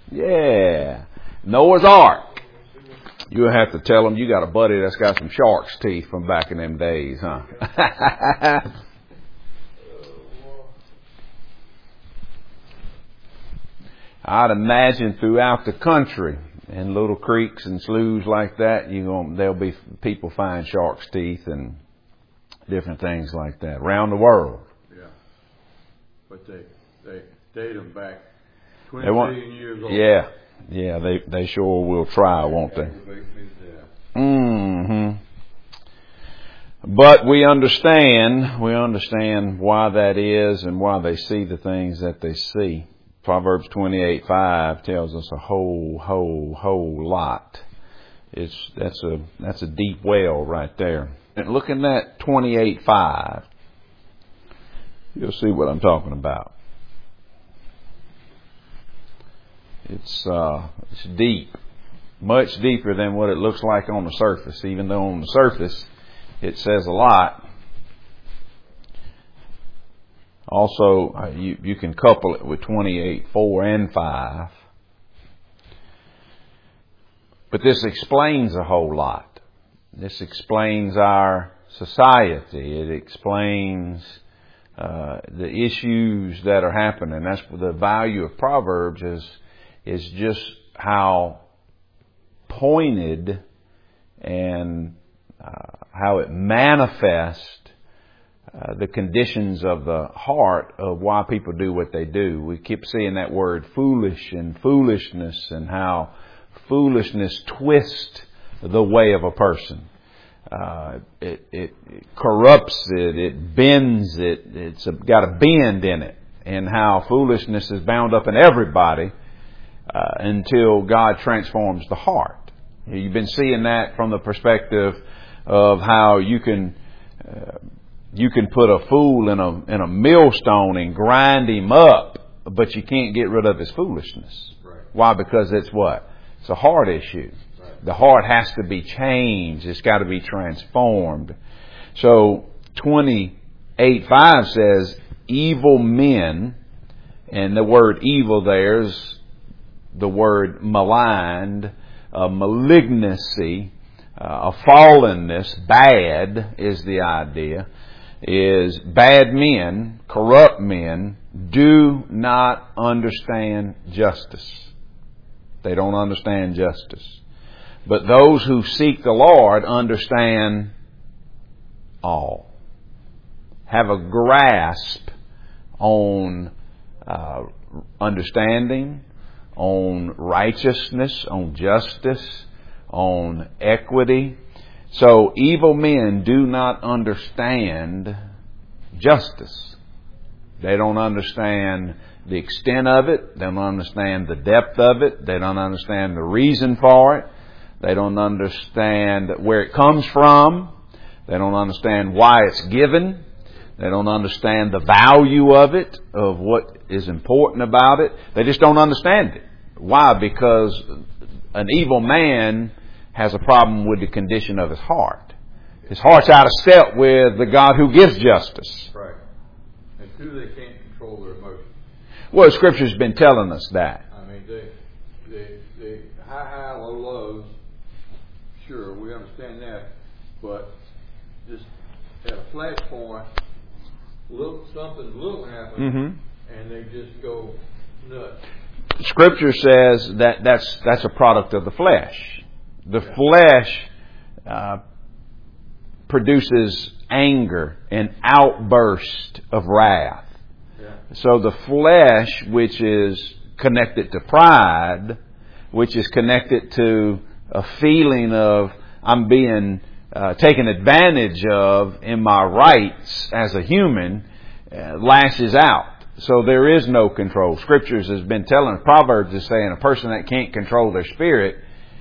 Yeah. Noah's Ark. You'll have to tell them you got a buddy that's got some shark's teeth from back in them days, huh? I'd imagine throughout the country, in little creeks and sloughs like that, there'll be people find shark's teeth and different things like that around the world. Yeah, but they date them back 20 million years old. Yeah, they sure will try, won't they? Mm-hmm. But we understand why that is and why they see the things that they see. Proverbs 28:5 tells us a whole lot. That's a deep well right there. And looking at 28:5, you'll see what I'm talking about. It's deep, much deeper than what it looks like on the surface. Even though on the surface it says a lot. Also, you can couple it with 28:4 and 5. But this explains a whole lot. This explains our society. It explains the issues that are happening. That's the value of Proverbs is just how pointed and how it manifests the conditions of the heart of why people do what they do. We keep seeing that word foolish and foolishness, and how foolishness twists the way of a person. It corrupts it. It bends it. It's got a bend in it, and how foolishness is bound up in everybody until God transforms the heart. You've been seeing that from the perspective of how you can put a fool in a millstone and grind him up, but you can't get rid of his foolishness. Right. Why? Because it's what? It's a heart issue. Right. The heart has to be changed. It's got to be transformed. So 28:5 says, evil men, and the word evil there's the word maligned, malignancy, a fallenness, bad is the idea, is bad men, corrupt men, do not understand justice. They don't understand justice. But those who seek the Lord understand all. Have a grasp on understanding, on righteousness, on justice, on equity. So evil men do not understand justice. They don't understand the extent of it. They don't understand the depth of it. They don't understand the reason for it. They don't understand where it comes from. They don't understand why it's given. They don't understand the value of it, of what is important about it. They just don't understand it. Why? Because an evil man has a problem with the condition of his heart. His heart's out of step with the God who gives justice. Right. And two, they can't control their emotions. Well, Scripture's been telling us that. I mean, they high, low, lows. Sure, we understand that, but just at a flash point, something little happens, and they just go nuts. Scripture says that that's a product of the flesh. The flesh produces anger and outburst of wrath. Yeah. So the flesh, which is connected to pride, which is connected to a feeling of I'm being taken advantage of in my rights as a human, lashes out. So there is no control. Scriptures has been telling, Proverbs is saying a person that can't control their spirit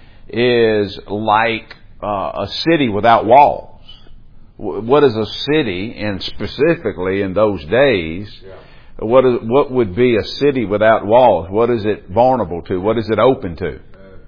is like a city without walls. What is a city, and specifically in those days, what would be a city without walls? What is it vulnerable to? What is it open to?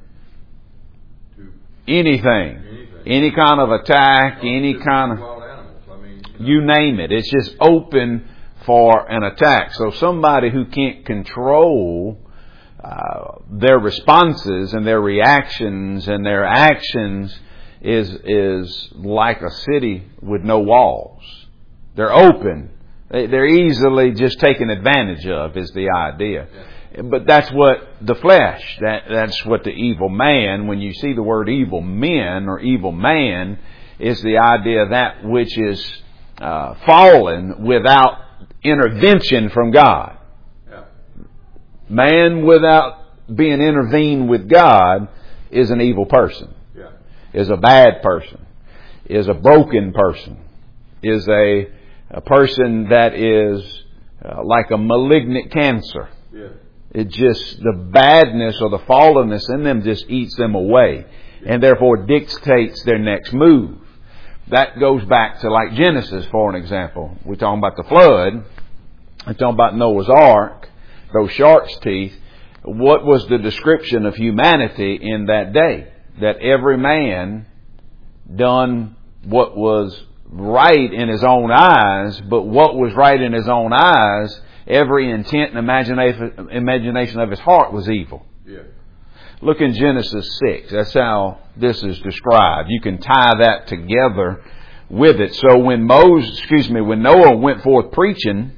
Anything. Any kind of attack, any kind of... You name it. It's just open for an attack. So somebody who can't control their responses and their reactions and their actions is like a city with no walls. They're open. They're easily just taken advantage of is the idea. But that's what the flesh, that's what the evil man, when you see the word evil men or evil man, is the idea that which is fallen without intervention from God. Yeah. Man without being intervened with God is an evil person, is a bad person, is a broken person, is a person that is like a malignant cancer. Yeah. It just, the badness or the fallenness in them just eats them away and therefore dictates their next move. That goes back to like Genesis, for an example. We're talking about the flood. We're talking about Noah's Ark, those shark's teeth. What was the description of humanity in that day? That every man done what was right in his own eyes, but what was right in his own eyes, every intent and imagination of his heart was evil. Yeah. Look in Genesis 6. That's how this is described. You can tie that together with it. So when Noah went forth preaching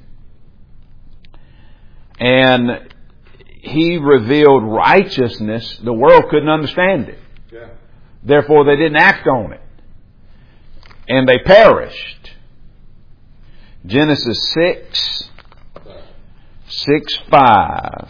and he revealed righteousness, the world couldn't understand it. Yeah. Therefore they didn't act on it. And they perished. Genesis 6:5.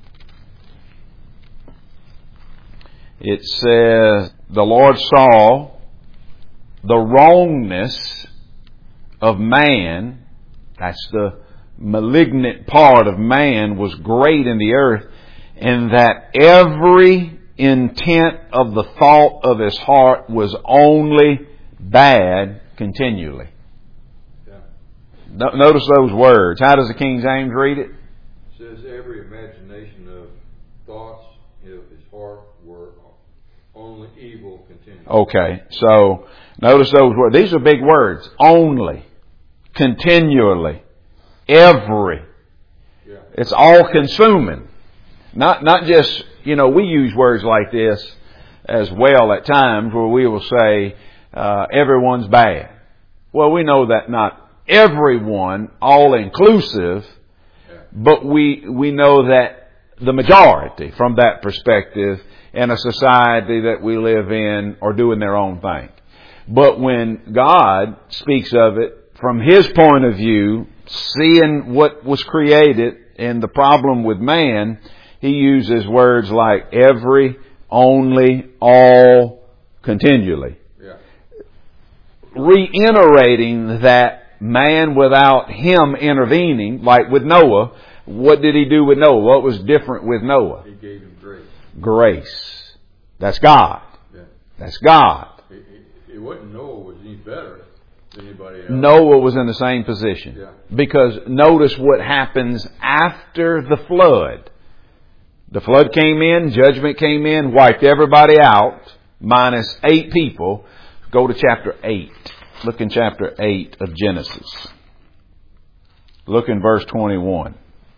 It says, the Lord saw the wrongness of man, that's the malignant part of man, was great in the earth, and that every intent of the thought of his heart was only bad continually. Yeah. Notice those words. How does the King James read it? It says every imagination of thoughts of his heart were only evil continually. Okay, so notice those words. These are big words. Only, continually, every. Yeah. It's all consuming. Not just, we use words like this as well at times where we will say, everyone's bad. Well, we know that not everyone, all inclusive, but we know that the majority from that perspective in a society that we live in are doing their own thing. But when God speaks of it from His point of view, seeing what was created and the problem with man, He uses words like every, only, all, continually. Reiterating that man without Him intervening, like with Noah, what did He do with Noah? What was different with Noah? He gave him grace. Grace. That's God. Yeah. That's God. It wasn't Noah was any better than anybody else. Noah was in the same position. Yeah. Because notice what happens after the flood. The flood came in, judgment came in, wiped everybody out, minus 8 people. Go to chapter 8. Look in chapter 8 of Genesis. Look in verse 21.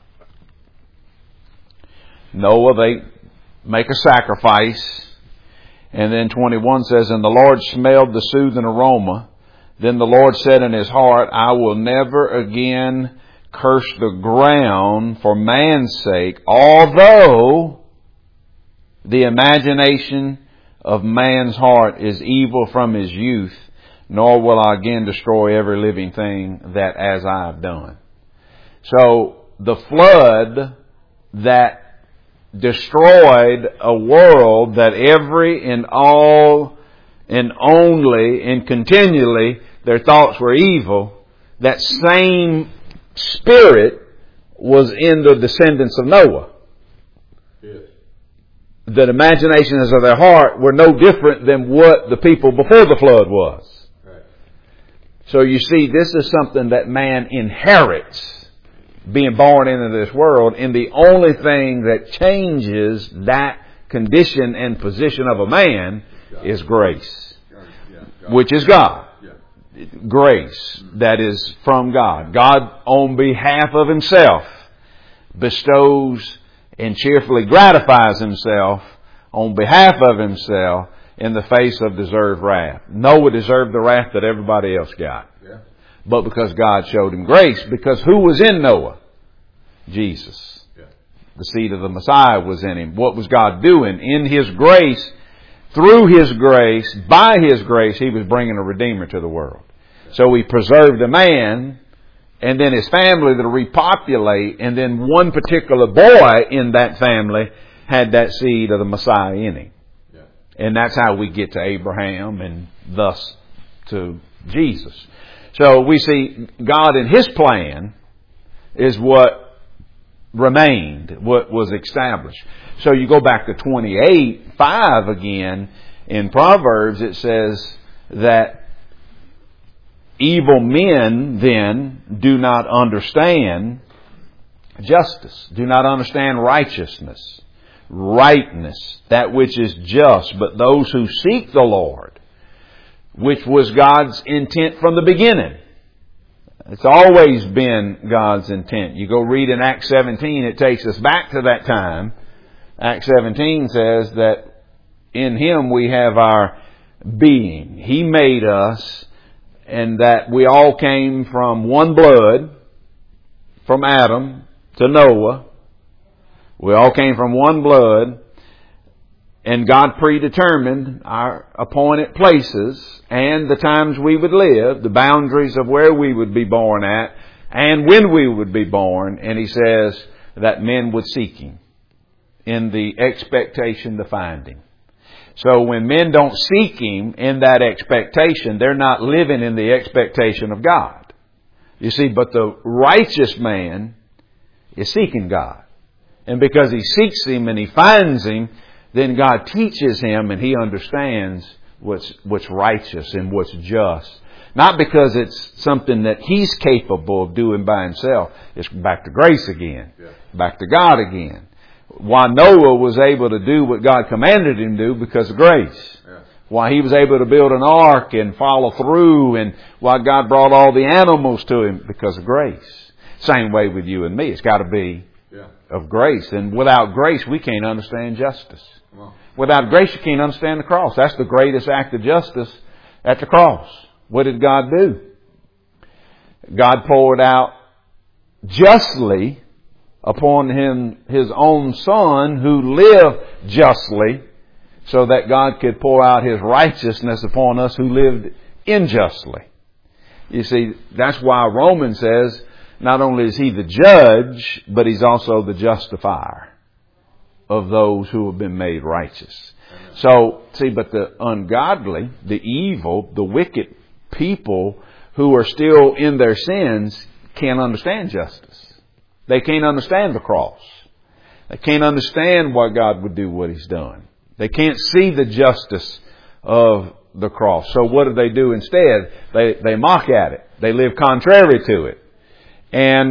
Noah, they make a sacrifice. And then 21 says, and the Lord smelled the soothing aroma. Then the Lord said in His heart, I will never again curse the ground for man's sake, although the imagination of man's heart is evil from his youth, nor will I again destroy every living thing that as I have done. So the flood that destroyed a world that every and all and only and continually their thoughts were evil, that same spirit was in the descendants of Noah. Yes. The imaginations of their heart were no different than what the people before the flood was. Right. So you see, this is something that man inherits, being born into this world, and the only thing that changes that condition and position of a man is grace, which is God. Grace that is from God. God, on behalf of Himself, bestows and cheerfully gratifies himself on behalf of himself in the face of deserved wrath. Noah deserved the wrath that everybody else got. Yeah. But because God showed him grace, because who was in Noah? Jesus. Yeah. The seed of the Messiah was in him. What was God doing? In His grace, through His grace, by His grace, He was bringing a Redeemer to the world. So He preserved a man, and then his family to repopulate, and then one particular boy in that family had that seed of the Messiah in him. Yeah. And that's how we get to Abraham and thus to Jesus. So we see God in His plan is what remained, what was established. So you go back to 28:5 again in Proverbs, it says that evil men then do not understand justice, do not understand righteousness, rightness, that which is just, but those who seek the Lord, which was God's intent from the beginning. It's always been God's intent. You go read in Acts 17, it takes us back to that time. Acts 17 says that in Him we have our being. He made us, and that we all came from one blood, from Adam to Noah. We all came from one blood, and God predetermined our appointed places and the times we would live, the boundaries of where we would be born at, and when we would be born. And He says that men would seek Him in the expectation to find Him. So when men don't seek Him in that expectation, they're not living in the expectation of God. You see, but the righteous man is seeking God. And because he seeks Him and he finds Him, then God teaches him and he understands what's righteous and what's just. Not because it's something that he's capable of doing by himself. It's back to grace again. Yeah. Back to God again. Why Noah was able to do what God commanded him to do because of grace. Yeah. Why he was able to build an ark and follow through, and why God brought all the animals to him because of grace. Same way with you and me. It's got to be of grace. And without grace, we can't understand justice. Without grace, you can't understand the cross. That's the greatest act of justice at the cross. What did God do? God poured out justly upon Him His own Son, who lived justly, so that God could pour out His righteousness upon us who lived unjustly. You see, that's why Romans says, not only is He the judge, but He's also the justifier of those who have been made righteous. So, see, but the ungodly, the evil, the wicked people who are still in their sins can't understand justice. They can't understand the cross. They can't understand why God would do what He's done. They can't see the justice of the cross. So what do instead? They mock at it. They live contrary to it. And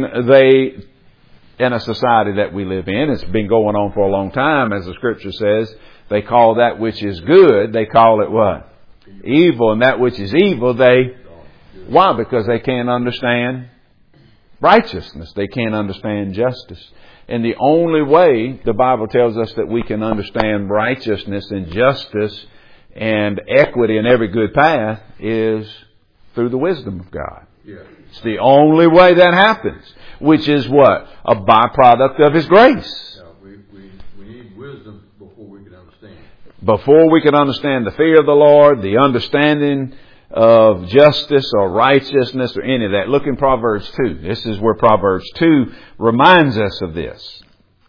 in a society that we live in, it's been going on for a long time, as the Scripture says, they call that which is good, they call it what? Evil. And that which is evil, why? Because they can't understand righteousness. They can't understand justice. And the only way the Bible tells us that we can understand righteousness and justice and equity in every good path is through the wisdom of God. Yeah. It's the only way that happens, which is what? A byproduct of His grace. Yeah, we need wisdom before we can understand. Before we can understand the fear of the Lord, the understanding of justice or righteousness or any of that. Look in Proverbs 2. This is where Proverbs 2 reminds us of this.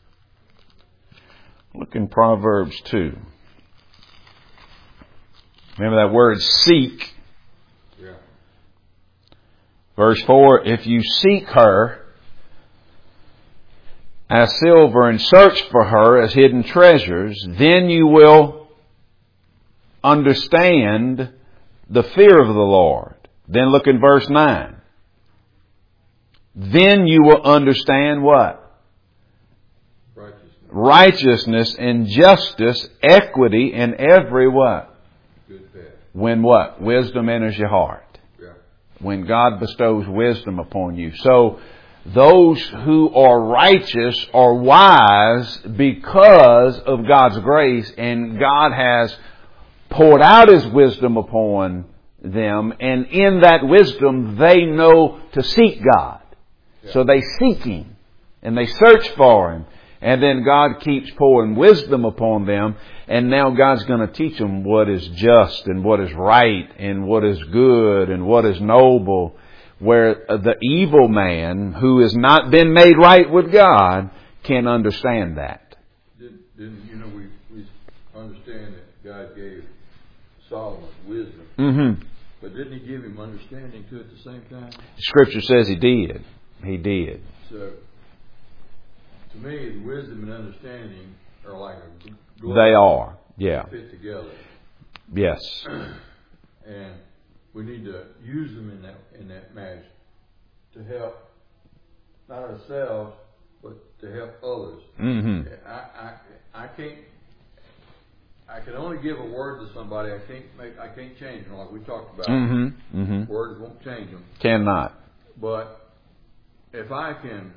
Look in Proverbs 2. Remember that word seek. Yeah. Verse 4, if you seek her as silver and search for her as hidden treasures, then you will understand the fear of the Lord. Then look in verse 9. Then you will understand what? Righteousness and justice, equity, and every what? Good path. When what? Wisdom enters your heart. Yeah. When God bestows wisdom upon you. So those who are righteous are wise because of God's grace, and God has poured out His wisdom upon them, and in that wisdom they know to seek God. Yeah. So they seek Him and they search for Him, and then God keeps pouring wisdom upon them, and now God's going to teach them what is just and what is right and what is good and what is noble, where the evil man who has not been made right with God can understand that. We understand that God gave Solomon wisdom. Mm-hmm. But didn't He give him understanding too at the same time? Scripture says He did. He did. So, to me, wisdom and understanding are like a glove. They are. Yeah. They fit together. Yes. And we need to use them in that manner to help not ourselves, but to help others. Mm-hmm. I can only give a word to somebody. I can't change them, like we talked about. Mm-hmm. Mm-hmm. Words won't change them. Cannot. But if I can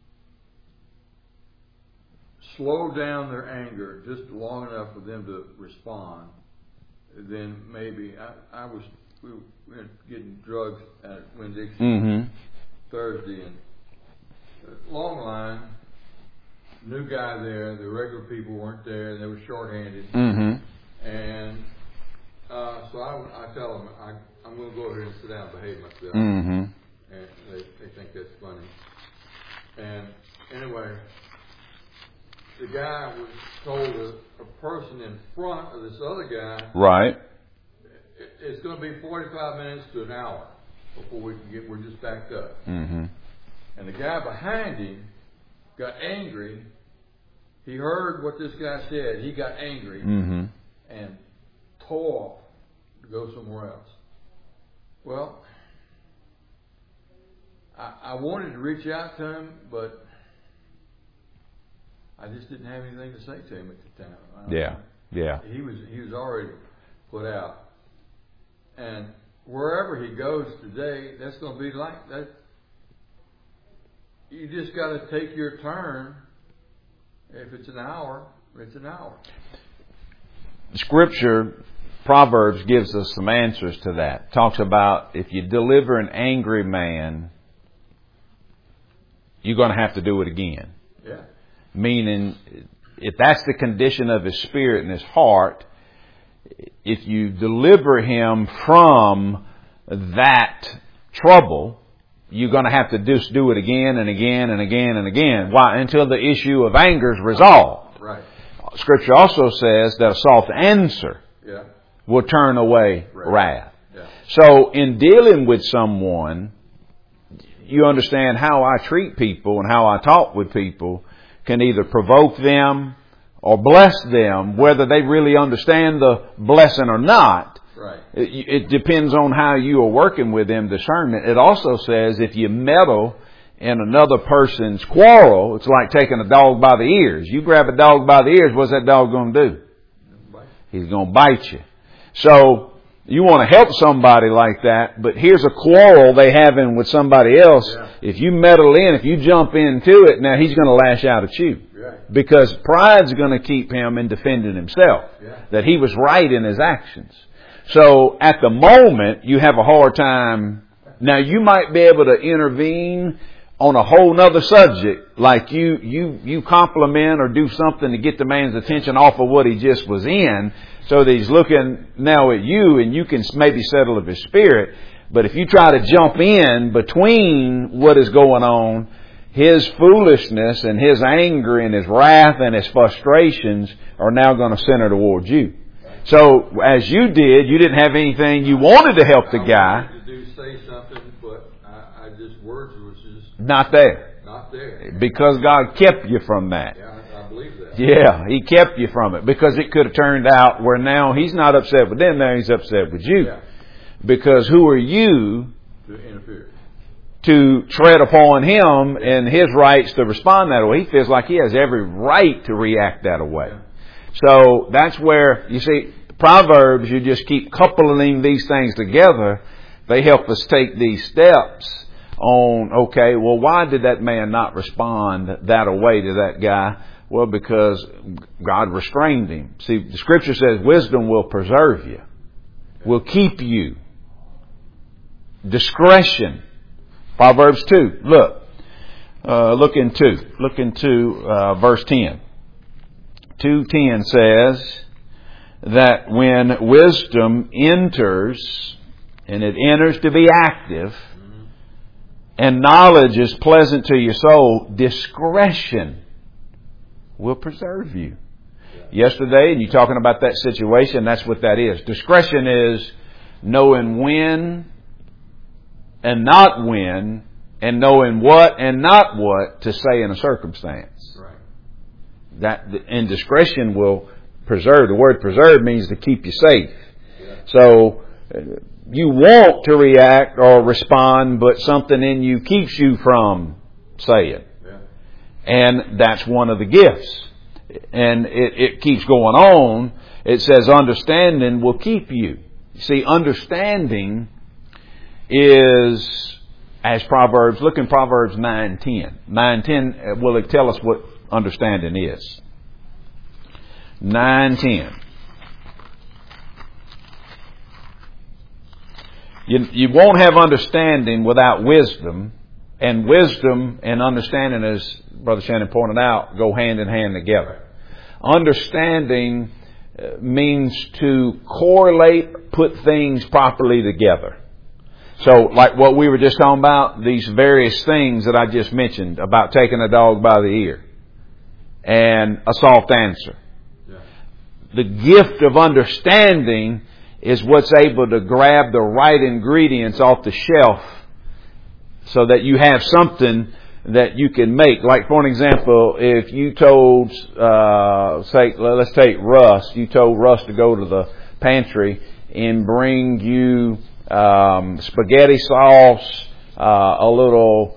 slow down their anger just long enough for them to respond, then maybe we were getting drugs at Winn-Dixie Thursday, and long line. New guy there, the regular people weren't there, they were short-handed. Mm-hmm. And so I tell them, I'm going to go over here and sit down and behave myself. Mm-hmm. And they think that's funny. And anyway, the guy was told a person in front of this other guy, right, it's going to be 45 minutes to an hour before we're just backed up. Mm-hmm. And the guy behind him got angry. He heard what this guy said. He got angry and tore off to go somewhere else. Well, I wanted to reach out to him, but I just didn't have anything to say to him at the time. Yeah. He was already put out. And wherever he goes today, that's going to be like that. You just got to take your turn. If it's an hour, it's an hour. Scripture, Proverbs, gives us some answers to that. Talks about if you deliver an angry man, you're going to have to do it again. Yeah. Meaning, if that's the condition of his spirit and his heart, if you deliver him from that trouble, you're going to have to just do it again and again and again and again. Why? Until the issue of anger is resolved. Right. Scripture also says that a soft answer will turn away wrath. Yeah. So in dealing with someone, you understand how I treat people and how I talk with people can either provoke them or bless them, whether they really understand the blessing or not. Right. It depends on how you are working with them, discernment. It also says if you meddle in another person's quarrel, it's like taking a dog by the ears. You grab a dog by the ears, what's that dog going to do? He's going to bite you. So you want to help somebody like that, but here's a quarrel they having with somebody else. Yeah. If you meddle in, if you jump into it, now he's going to lash out at you. Right. Because pride's going to keep him in defending himself. Yeah. That he was right in his actions. So at the moment, you have a hard time. Now you might be able to intervene on a whole nother subject, like you compliment or do something to get the man's attention off of what he just was in, so that he's looking now at you and you can maybe settle his spirit. But if you try to jump in between what is going on, his foolishness and his anger and his wrath and his frustrations are now going to center towards you. So as you did, you didn't have anything you wanted to help the guy. I wanted to say something, but I just words was just not there. Not there. Because God kept you from that. Yeah, I believe that. Yeah, He kept you from it. Because it could have turned out where now He's not upset with them, now He's upset with you. Yeah. Because who are you to interfere? To tread upon Him and His rights to respond that way? He feels like He has every right to react that way. Yeah. So that's where, you see, Proverbs, you just keep coupling these things together. They help us take these steps on, okay, well, why did that man not respond that way to that guy? Well, because God restrained him. See, the Scripture says wisdom will preserve you, will keep you. Discretion. Proverbs 2. Look into verse 10. 2:10 says that when wisdom enters, and it enters to be active, and knowledge is pleasant to your soul, discretion will preserve you. Yesterday, and you're talking about that situation, that's what that is. Discretion is knowing when and not when, and knowing what and not what to say in a circumstance. Right. That, and discretion will preserve. The word preserve means to keep you safe. Yeah. So you want to react or respond, but something in you keeps you from saying. Yeah. And that's one of the gifts. And it keeps going on. It says understanding will keep you. See, understanding is, as Proverbs, look in Proverbs 9:10. 9:10 will tell us what understanding is. 9:10. You won't have understanding without wisdom, and wisdom and understanding, as Brother Shannon pointed out, go hand in hand together. Understanding means to correlate, put things properly together. So, like what we were just talking about, these various things that I just mentioned about taking a dog by the ear and a soft answer. Yeah. The gift of understanding is what's able to grab the right ingredients off the shelf so that you have something that you can make. Like, for an example, if you told, say, let's take Russ. You told Russ to go to the pantry and bring you spaghetti sauce, a little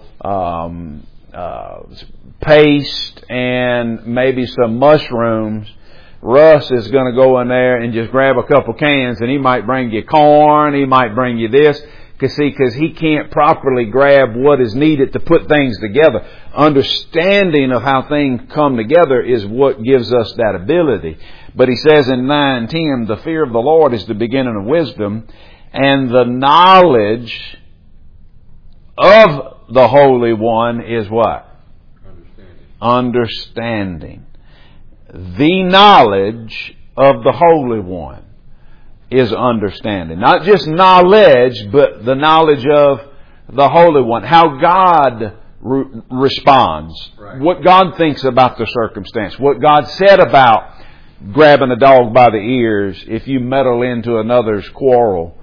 paste, and maybe some mushrooms. Russ is going to go in there and just grab a couple cans, and he might bring you corn, he might bring you this, because he can't properly grab what is needed to put things together. Understanding of how things come together is what gives us that ability. But he says in 9:10, the fear of the Lord is the beginning of wisdom, and the knowledge of the Holy One is what? Understanding. The knowledge of the Holy One is understanding. Not just knowledge, but the knowledge of the Holy One. How God responds. Right. What God thinks about the circumstance. What God said about grabbing a dog by the ears if you meddle into another's quarrel.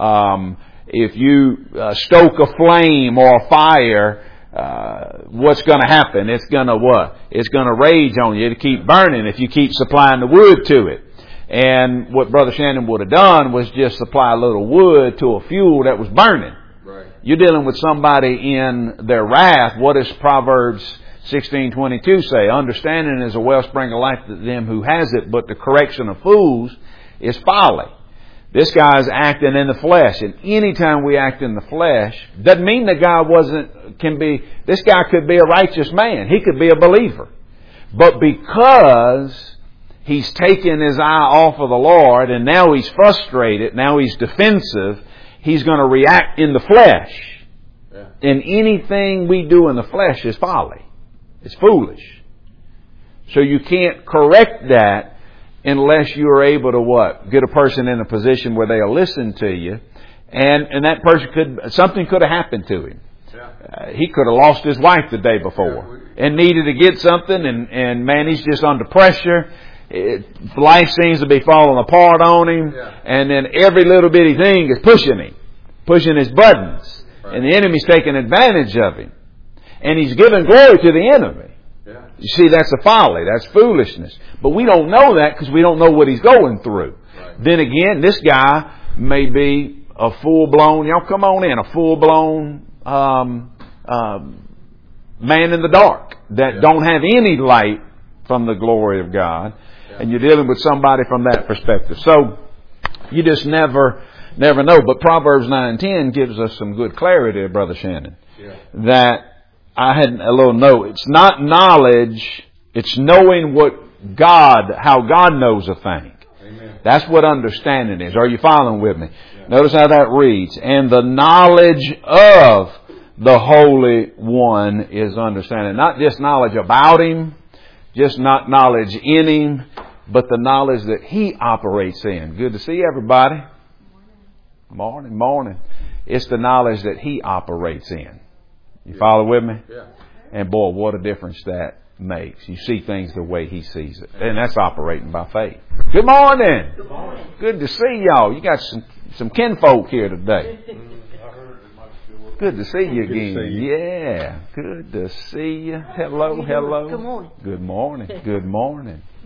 If you stoke a flame or a fire, what's going to happen? It's going to what? It's going to rage on you. It'll keep burning if you keep supplying the wood to it. And what Brother Shannon would have done was just supply a little wood to a fuel that was burning. Right. You're dealing with somebody in their wrath. What does Proverbs 16:22 say? Understanding is a wellspring of life to them who has it, but the correction of fools is folly. This guy's acting in the flesh, and anytime we act in the flesh, doesn't mean the guy this guy could be a righteous man. He could be a believer. But because he's taken his eye off of the Lord, and now he's frustrated, now he's defensive, he's going to react in the flesh. Yeah. And anything we do in the flesh is folly. It's foolish. So you can't correct that unless you are able to what? Get a person in a position where they'll listen to you. And that person something could have happened to him. Yeah. He could have lost his wife the day before and needed to get something, and man, he's just under pressure. Life seems to be falling apart on him, and then every little bitty thing is pushing his buttons, and the enemy's taking advantage of him, and he's giving glory to the enemy. Yeah. You see, that's a folly, that's foolishness. But we don't know that because we don't know what he's going through. Right. Then again, this guy may be a full-blown, y'all come on in, a full-blown man in the dark that don't have any light from the glory of God. And you're dealing with somebody from that perspective. So you just never know. But Proverbs 9:10 gives us some good clarity, Brother Shannon. that I had a little note. It's not knowledge, it's knowing how God knows a thing. Amen. That's what understanding is. Are you following with me? Yeah. Notice how that reads. And the knowledge of the Holy One is understanding. Not just knowledge about Him, just not knowledge in Him, but the knowledge that He operates in. Good to see everybody. Morning, morning. It's the knowledge that He operates in. You follow with me? Yeah. And boy, what a difference that makes. You see things the way He sees it. And that's operating by faith. Good morning. Good morning. Good to see y'all. You got some kinfolk here today. Good to see you again. Yeah. Good to see you. Hello, hello. Good morning. Good morning. Good morning.